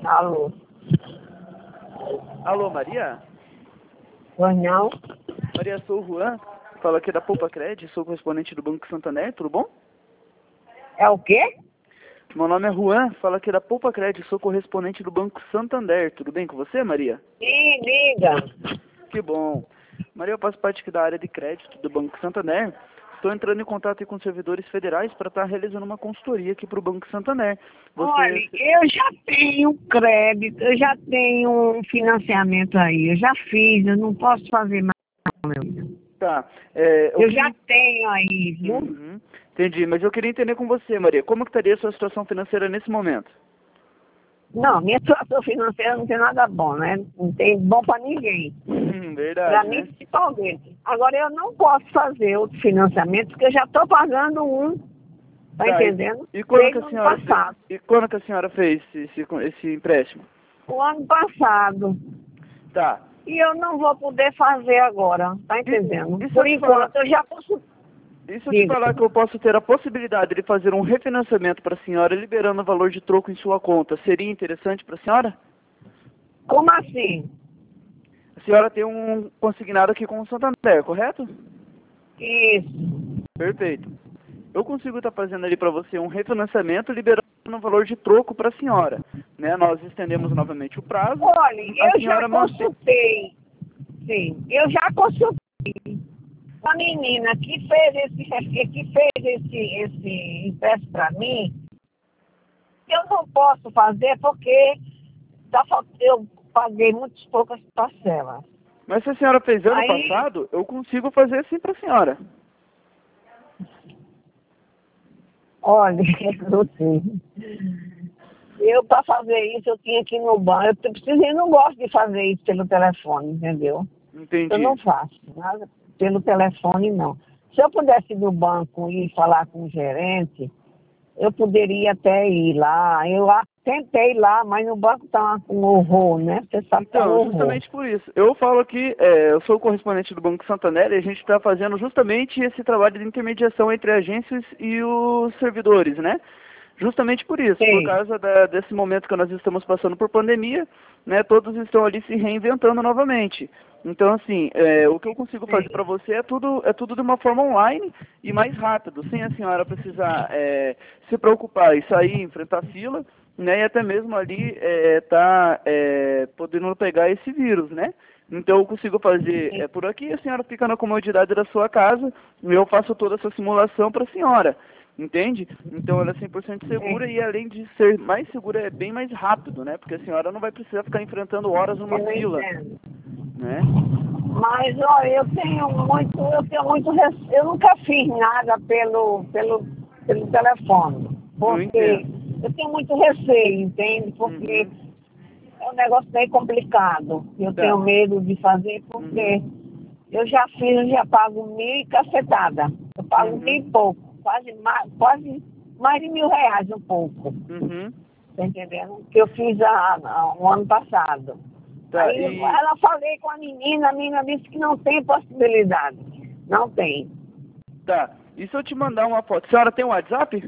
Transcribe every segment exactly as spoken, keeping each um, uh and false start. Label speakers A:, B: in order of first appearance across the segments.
A: Alô?
B: Alô, Maria?
A: Pois não?
B: Maria, sou o Juan, falo aqui da Poupa Cred, sou correspondente do Banco Santander, tudo bom?
A: É o quê?
B: Meu nome é Juan, falo aqui da Poupa Cred, sou correspondente do Banco Santander, tudo bem com você, Maria?
A: Sim, liga.
B: Que bom. Maria, eu faço parte aqui da área de crédito do Banco Santander. Estou entrando em contato aí com os servidores federais para estar realizando uma consultoria aqui para o Banco Santander. Você...
A: Olha, eu já tenho crédito, eu já tenho um financiamento aí, eu já fiz, eu não posso fazer mais, meu filho.
B: Tá. É,
A: Eu
B: queria...
A: já tenho aí, viu?
B: Uhum. Entendi, mas eu queria entender com você, Maria, como que estaria a sua situação financeira nesse momento?
A: Não, minha situação financeira não tem nada bom, né? Não tem bom pra ninguém.
B: Hum, verdade,
A: Pra
B: né?
A: mim, principalmente. Agora, eu não posso fazer outro financiamento, porque eu já tô pagando um, tá,
B: Tá,
A: entendendo?
B: E, e, quando
A: Desde
B: que
A: o
B: a
A: ano
B: senhora fez,
A: passado.
B: e quando que a senhora fez esse, esse empréstimo?
A: O ano passado.
B: Tá.
A: E eu não vou poder fazer agora, tá entendendo?
B: E, e se
A: Por
B: eu te
A: enquanto,
B: falar,
A: eu já posso...
B: e se eu te
A: Diga.
B: falar que eu posso ter a possibilidade de fazer um refinanciamento para a senhora, liberando o valor de troco em sua conta, seria interessante para a senhora?
A: Como assim?
B: A senhora tem um consignado aqui com o Santander, correto?
A: Isso.
B: Perfeito. Eu consigo estar fazendo ali para você um refinanciamento, liberando o valor de troco para a senhora. Né? Nós estendemos novamente o prazo.
A: Olha,
B: A
A: eu já
B: senhora mantém...
A: consultei. Sim, eu já consultei. A menina que fez esse, que fez esse, esse empréstimo para mim, eu não posso fazer porque tá, falt- eu paguei muitas poucas parcelas.
B: Mas se a senhora fez ano
A: Aí,
B: passado, eu consigo fazer sim para a senhora.
A: olha, eu não sei. Eu, para fazer isso, eu tinha que ir no banco. Eu preciso, eu não gosto de fazer isso pelo telefone, entendeu? Eu
B: Entendi.
A: não faço nada pelo telefone, não. Se eu pudesse ir no banco e falar com o gerente, eu poderia até ir lá. Eu lá, tentei ir lá, mas no banco tá um horror, né? Você sabe que é um
B: Então,
A: horror.
B: justamente por isso. Eu falo que é, eu sou o correspondente do Banco Santander e a gente está fazendo justamente esse trabalho de intermediação entre agências e os servidores, né? Justamente por isso, por
A: Sim.
B: causa da, desse momento que nós estamos passando por pandemia, né? Todos estão ali se reinventando novamente. Então, assim, é, o que eu consigo fazer para você é tudo, é tudo de uma forma online e mais rápido, sem a senhora precisar é, se preocupar e sair, enfrentar fila, né? E até mesmo ali é, tá é, podendo pegar esse vírus, né? Então eu consigo fazer é, por aqui, a senhora fica na comodidade da sua casa e eu faço toda essa simulação para a senhora. Entende? Então ela é cem por cento segura e além de ser mais segura, é bem mais rápido, né? Porque a senhora não vai precisar ficar enfrentando horas numa
A: Eu
B: fila,
A: entendo.
B: né?
A: Mas, ó, eu tenho muito, eu tenho muito, rece- eu nunca fiz nada pelo, pelo, pelo telefone,
B: Eu
A: porque
B: entendo.
A: eu tenho muito receio, entende? Porque
B: Uhum.
A: é um negócio bem complicado. Eu
B: Tá.
A: tenho medo de fazer porque
B: Uhum.
A: eu já fiz, eu já pago mil e cacetada. Eu pago
B: Uhum.
A: mil e pouco, quase mais, quase mais de mil reais um pouco.
B: Uhum.
A: Tá entendendo? Que eu fiz a, a, o ano passado.
B: Tá,
A: Aí
B: e...
A: ela falei com a menina, a menina disse que não tem possibilidade. Não tem.
B: Tá. E se eu te mandar uma foto? A senhora tem um WhatsApp?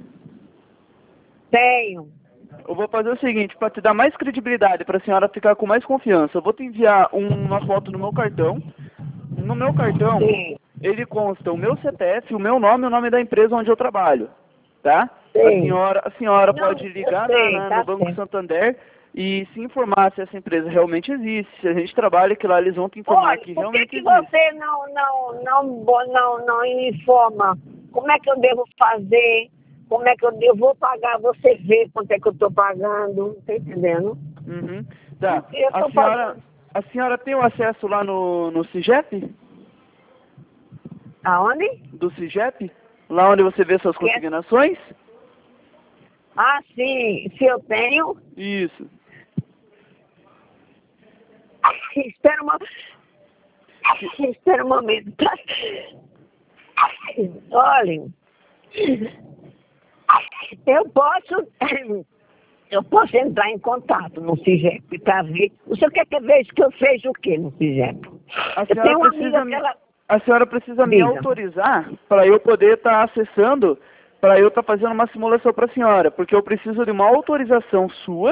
A: Tenho.
B: Eu vou fazer o seguinte, para te dar mais credibilidade, para a senhora ficar com mais confiança, eu vou te enviar um- uma foto do meu cartão. No meu cartão,
A: Sim.
B: ele consta o meu C P F, o meu nome e o nome da empresa onde eu trabalho, tá? A
A: Sim.
B: senhora, a senhora
A: Não,
B: pode
A: eu
B: ligar na-
A: sei,
B: na- no
A: tá
B: Banco
A: certo.
B: Santander e se informar se essa empresa realmente existe, se a gente trabalha, que lá eles vão te informar
A: Olha,
B: que
A: por que,
B: realmente
A: que
B: existe.
A: você não, não, não, bo- não, não informa como é que eu devo fazer, como é que eu devo vou pagar, você vê quanto é que eu estou pagando, tá entendendo?
B: Uhum. Tá.
A: Porque eu
B: A
A: estou
B: senhora,
A: pagando.
B: a senhora tem o acesso lá no, no CIGEP?
A: Aonde?
B: Do CIGEP? Lá onde você vê suas
A: Que é-
B: consignações?
A: Ah, sim, se eu tenho.
B: Isso.
A: Espera uma... Espera um momento, tá? Olhem, eu posso, eu posso entrar em contato no CIGEP para ver. O senhor quer que eu veja que eu vejo o quê no CIGEP?
B: A
A: Eu
B: senhora
A: tenho uma
B: precisa
A: amiga que
B: me,
A: ela...
B: a senhora precisa me
A: Diga.
B: autorizar para eu poder estar acessando, para eu estar fazendo uma simulação para a senhora, porque eu preciso de uma autorização sua,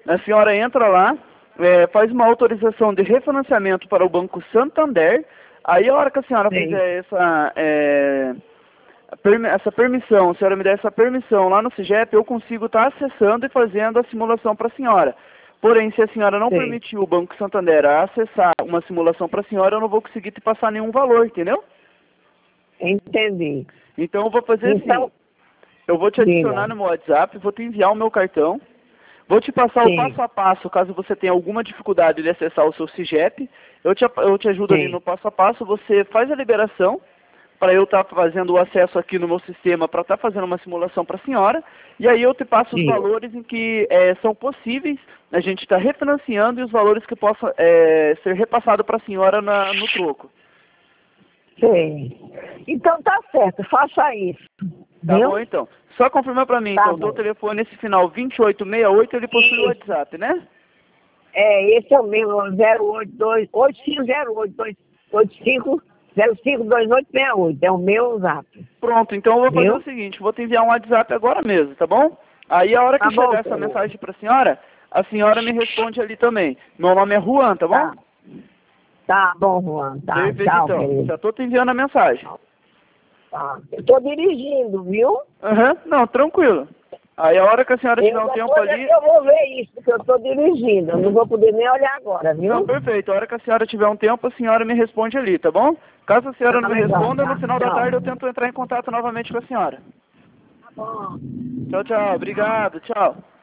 B: A senhora entra lá, é, faz uma autorização de refinanciamento para o Banco Santander. Aí a hora que a senhora
A: Sim.
B: fizer essa, é, essa permissão, a senhora me der essa permissão lá no SIGEP, eu consigo estar acessando e fazendo a simulação para a senhora. Porém, se a senhora não
A: Sim.
B: permitir o Banco Santander a acessar uma simulação para a senhora, eu não vou conseguir te passar nenhum valor, entendeu?
A: Entendi.
B: Então eu vou fazer
A: Então,
B: assim, eu vou te adicionar
A: diga.
B: no meu WhatsApp, vou te enviar o meu cartão, vou te passar
A: Sim.
B: o passo a passo, caso você tenha alguma dificuldade de acessar o seu SIGEP, eu te, eu te ajudo
A: Sim.
B: ali no passo a passo, você faz a liberação, para eu estar fazendo o acesso aqui no meu sistema, para estar fazendo uma simulação para a senhora, e aí eu te passo os
A: Sim.
B: valores em que é, são possíveis, a gente está refinanciando e os valores que possam é, ser repassados para a senhora na, no troco.
A: Sim. Então tá certo, faça isso.
B: Tá
A: Viu?
B: bom, então. Só confirmar para mim,
A: Tá
B: então, o
A: bom.
B: teu telefone, esse final vinte e oito sessenta e oito, ele possui o
A: Isso.
B: WhatsApp, né?
A: É, esse é o meu, zero oito dois, oito cinco zero oito, oito cinco zero cinco dois oito seis oito. É o meu zap.
B: Pronto, então eu vou fazer
A: Viu?
B: o seguinte, vou te enviar um WhatsApp agora mesmo, tá bom? Aí a hora que
A: Tá bom,
B: chegar essa
A: senhor.
B: mensagem para a senhora, a senhora me responde ali também. Meu nome é Juan, tá bom?
A: Tá. Tá bom, Juan. Tá.
B: Perfeito,
A: Tchau,
B: então.
A: querido.
B: Já estou te enviando a mensagem.
A: Tá. Eu tô dirigindo, viu?
B: Aham, não, tranquilo. Aí a hora que a senhora tiver
A: Eu
B: um tempo
A: depois é
B: ali...
A: que eu vou ver isso, porque eu tô dirigindo. Eu não vou poder nem olhar agora, viu?
B: Não, perfeito. A hora que a senhora tiver um tempo, a senhora me responde ali, tá bom? Caso a senhora
A: Tá
B: não me
A: legal,
B: responda,
A: tá.
B: no final da
A: Tchau.
B: tarde eu tento entrar em contato novamente com a senhora.
A: Tá bom.
B: Tchau, tchau. Obrigado. Tchau.